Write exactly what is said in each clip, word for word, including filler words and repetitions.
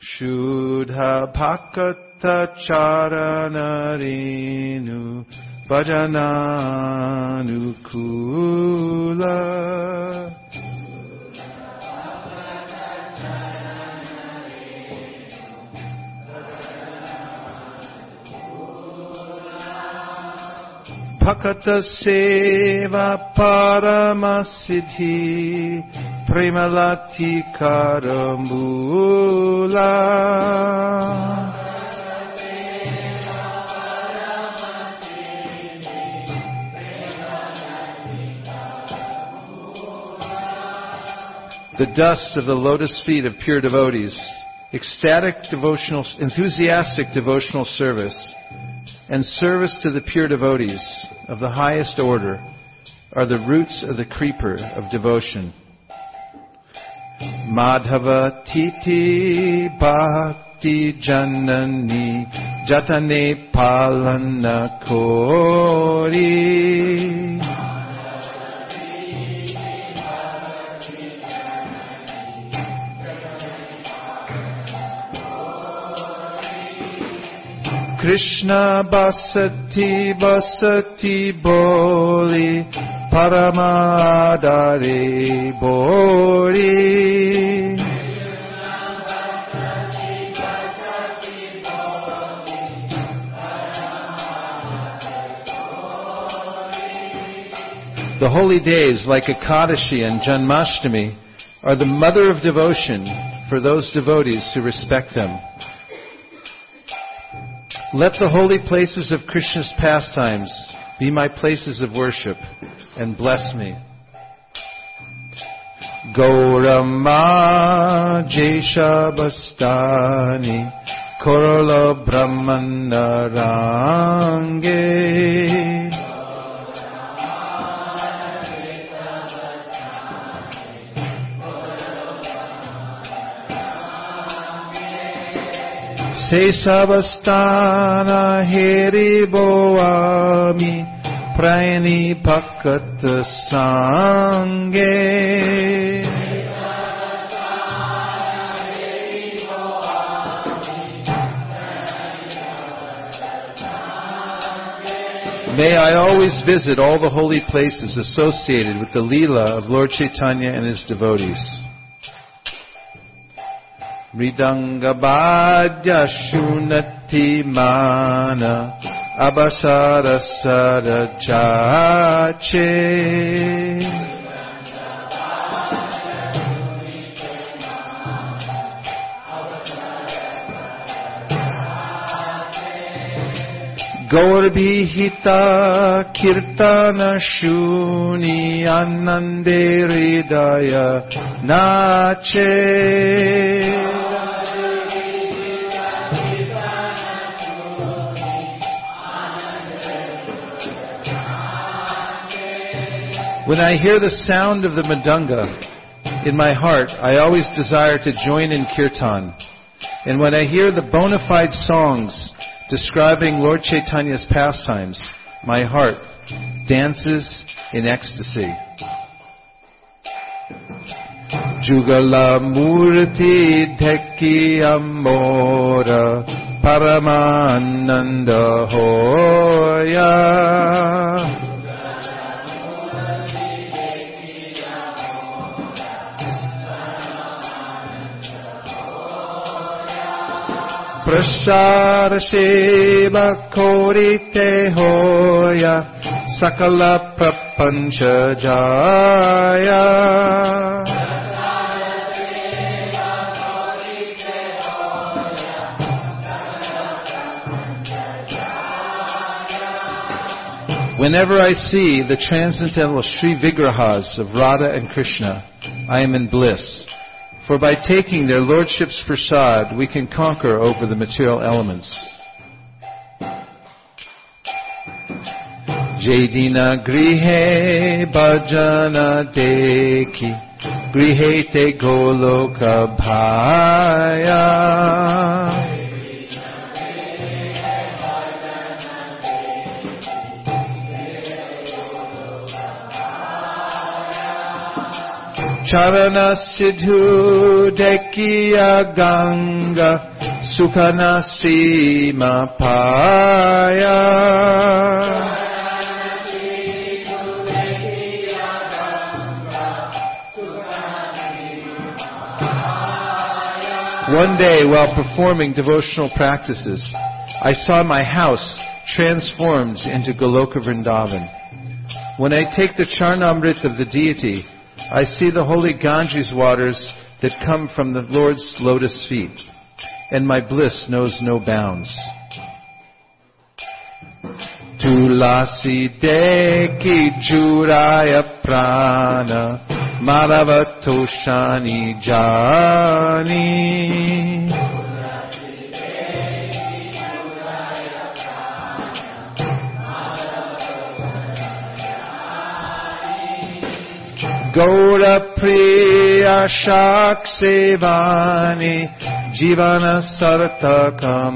Shuddha Bhakata Charanarenu Bhajananukula Bhakata Seva Paramasiddhi Premalati Karamula The dust of the lotus feet of pure devotees, ecstatic devotional, enthusiastic devotional service, and service to the pure devotees of the highest order are the roots of the creeper of devotion. Madhava Titi Bhakti Janani Jatane Palana Kori Krishna Basati Basati Boli Paramadare Boli The holy days like Ekadashi and Janmashtami are the mother of devotion for those devotees who respect them. Let the holy places of Krishna's pastimes be my places of worship, and bless me. Gaurama Jesha Bastani Korola Brahmana Range Sesavastana Heriboami Prayani Bhakata Sange May I always visit all the holy places associated with the Leela of Lord Chaitanya and his devotees. Mridangabhadya Shunati Mana Abasara Sara Chache Gaurbihita Kirtana Shuni Anande Hridaya Nache When I hear the sound of the Mridanga in my heart, I always desire to join in Kirtan. And when I hear the bona fide songs describing Lord Chaitanya's pastimes, my heart dances in ecstasy. Jugala Murti Dheki Amora Paramananda Hoya Prashara Sheva Korite Hoya Sakala Prapancha Jaya Whenever I see the transcendental Sri Vigrahas of Radha and Krishna, I am in bliss. For by taking their lordship's prasad, we can conquer over the material elements. Jedina grihe bhajana deki grihe te goloka bhaya Charana Siddhu Dekiya Ganga Sukhana Sima Paya. One day, while performing devotional practices, I saw my house transformed into Goloka Vrindavan. When I take the Charnamrit of the deity, I see the holy Ganges waters that come from the Lord's lotus feet, and my bliss knows no bounds. Tulasi deki juraya prana Madhavatoshani jani. Gaura Priya Shak Sevani Jivana Sarta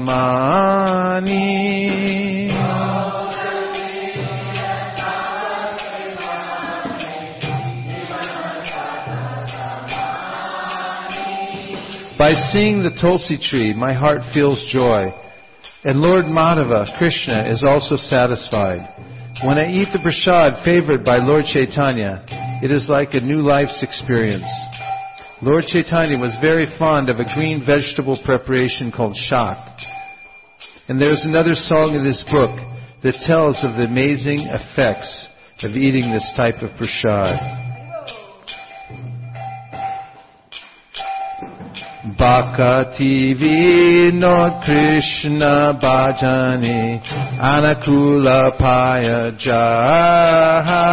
Kamani. By seeing the Tulsi tree, my heart feels joy. And Lord Madhava, Krishna, is also satisfied. When I eat the prasad favored by Lord Chaitanya, it is like a new life's experience. Lord Chaitanya was very fond of a green vegetable preparation called shak. And there's another song in this book that tells of the amazing effects of eating this type of prasad. Bhakati Vinod Krishna Bhajani Anakula Paya Jaha.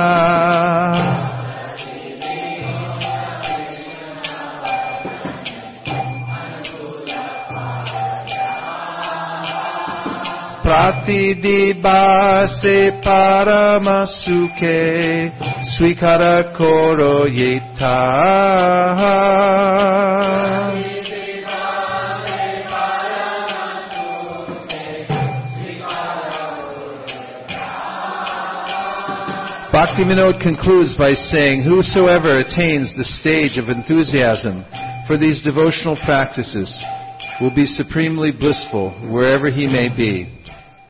Pratidiba se parama sukhe swikara koro yeta. Bhaktivinoda concludes by saying, whosoever attains the stage of enthusiasm for these devotional practices will be supremely blissful wherever he may be.